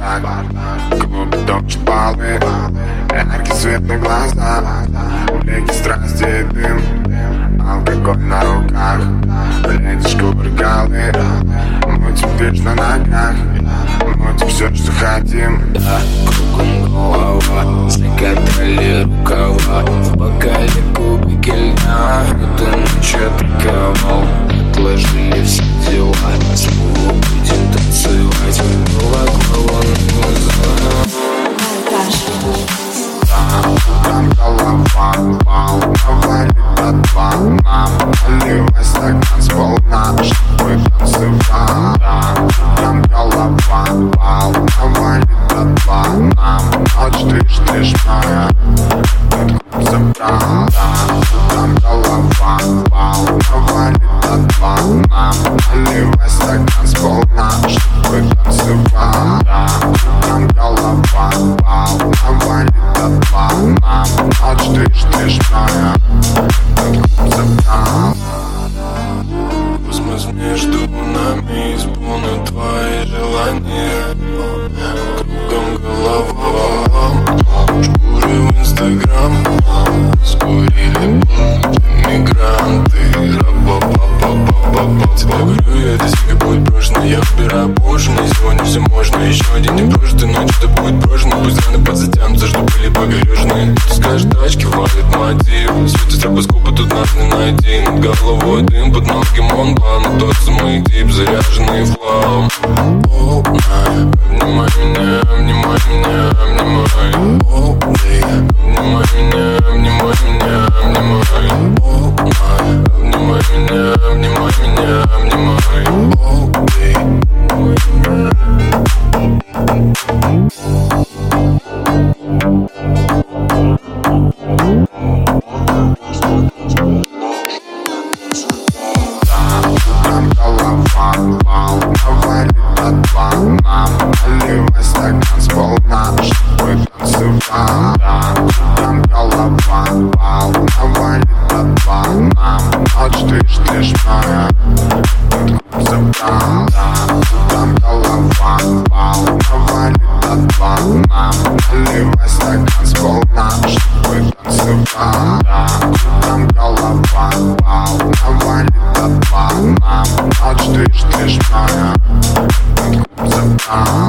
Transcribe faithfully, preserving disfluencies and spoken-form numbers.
бардак, клуб топчет полы, яркий свет на глазах, блики страсти и дым, алкоголь на руках, леди шкуры голы, мутим дверь на ногах, мутим все, что хотим. Да, кругом голова, закатали рукава, в бокале кубики льда, эту ночь атаковал. Отложили все дела, снова будем танцевать, голова на глаза. Там голова, волна валит от волна, наливай стакан сполна, чтобы танцевать. Там голова, волна валит от волна, ночь ты ж, ты ж моя, этот клуб забрал. Там голова, волна валит от волна, наливай стакан сполна, чтобы танцевать. Там голова, волна валит от волна, ночь ты ж, ты ж моя, этот клуб забрал. Космос между нами исполнит твои желания. Кругом голова, шкуры в инстаграм, скурили мигранты. Ра-па-па-па-па-па-па. Тебе говорю, я до сих будет брошено. Я выбираю положено, и сегодня все можно. Еще один день прожитый, ночь это будет брошено. Пусть раны подзатянутся, что были погрежены. Ты скажешь, тачки валит мотив, светит стробоскопа, тут нас не найти. Над головой дым, под ноги монблан, и тот самый тип, заряженный флоу. All night, обнимай меня, обнимай меня, обнимай. All day, обнимай меня, обнимай меня, обнимай. All night, обнимай меня, обнимай меня, обнимай. All day. Там голова, волна валит от волна, наливай стакан сполна, чтобы танцевать. Там голова, волна валит от волна, ночь ты ж, ты ж моя, этот клуб забрал. Там голова, волна валит от волна, наливай стакан сполна, чтобы танцевать. Там голова, волна валит от волна, ночь ты ж, ты ж моя, этот клуб забрал.